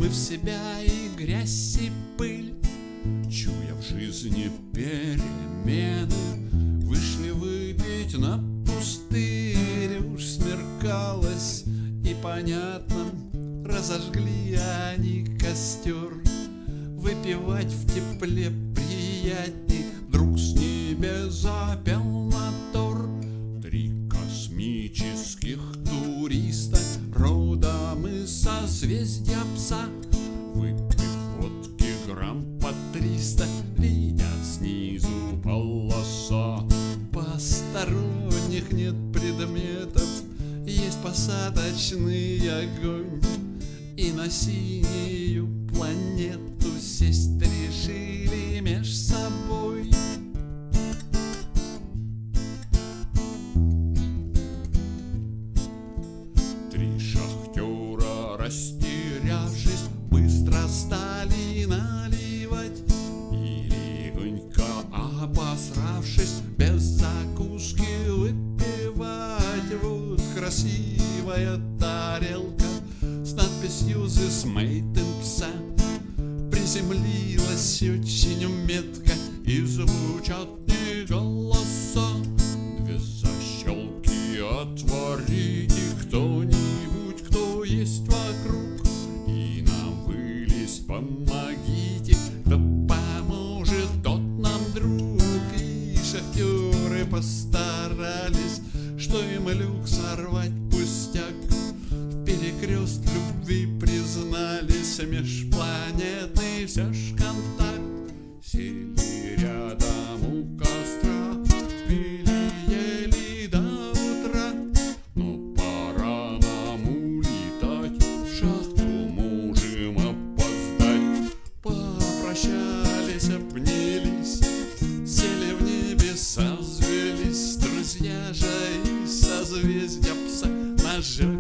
в себя и грязь, и пыль, чуя в жизни перемены, вышли выпить на пустырь. Уж смеркалось, и понятно, разожгли они костер. Выпивать в тепле приятней. Вдруг с небес запел мотор. 3 космических туриста, родом из созвездия Пса, выпив водки грамм по 300, видят снизу полоса. Посторонних нет предметов, есть посадочный огонь, и на синюю планету сесть решили меж собой. Три шахтера, растерявшись, быстро стали наливать, и легонько обосравшись, без закуски выпивать. Вот красивая тарелка с надписью «This made in Psa» приземлилась очень метко, и звучат не голоса. 2 защелки отворите кто-нибудь, кто есть вокруг, и нам вылезть помогите. Кто поможет, тот нам друг. И шахтеры постарались, что им люк сорвать пустяк. В перекрест любви признались, межпланетный все ж контакт. Сели рядом у костра, пили, ели до утра. Но пора нам улетать, в шахту можем опоздать. Попрощались, обнялись, сели в небеса, взвелись. Друзья же из созвездия Пса, наш